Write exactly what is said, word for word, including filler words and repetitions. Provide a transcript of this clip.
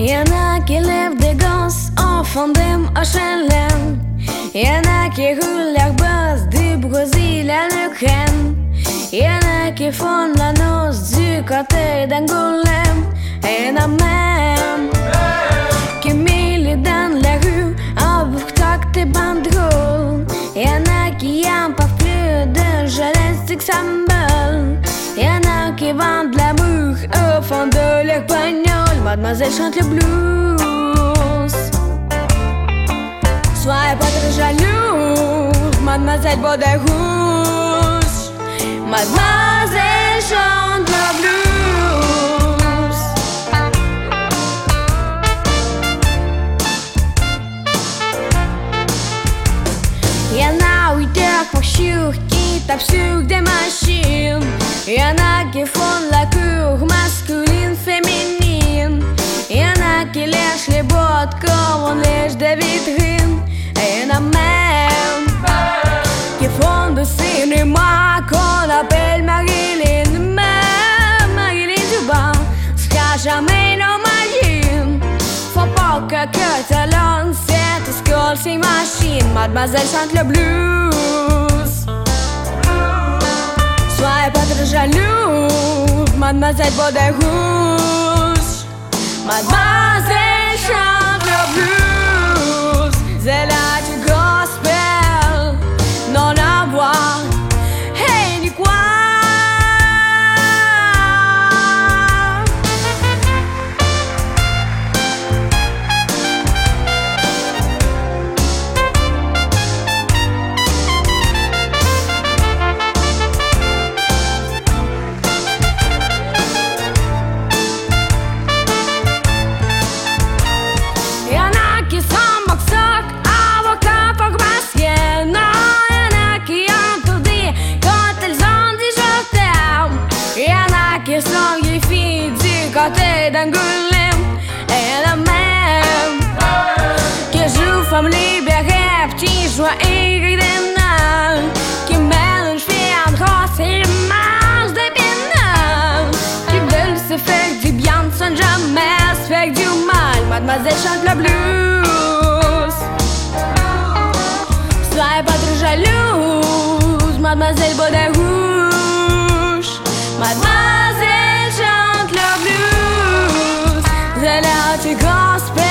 Y'en a qui lèvent des gosses en fond dem H L M. Y'en a qui roulent leur bosse du Brésil à l'Ukraine. Y'en a qui font la noce du côté d'Angoulême. Y'en a même qui militent dans la rue en boucle des banderoles. Y'en a qui en parlent plus de journalistique symbole. Y'en a qui vendent l'amour au fond de leur bagnole. Mademoiselle chante le blues. Soyez pas trop jaloux, mademoiselle boit des rouges. Mademoiselle chante le blues. Y'en a huit heures par jour qui tapent sur des machines. Y'en a qui font la cour masculine, féminine. Y'en a qui lèchent les bottes comme on lèche des vitrines. Et y'en a même qui font du cinéma qu'on appelle Marilyn. Mais Marilyn Duban sera jamais nos machines. Faut pas que que talent cette école s'imagine. Mademoiselle chante le blues. Soyez pas trop jaloux, mademoiselle boit des rouges. Mademoiselle chante le blues. C'est là du gospel, non la voix, hey ni quoi. Côté d'Angoulême, et y'en a même qui jouent femmes libérées, petits joies ingrédients, qui mélangent fièvre, race et mange des pénales, qui veulent se faire du bien sans jamais se faire du mal. Mademoiselle chante le blues. Soyez pas trop jalouse, mademoiselle boit des rouges. Mademoiselle chante le blues. C'est là du gospel.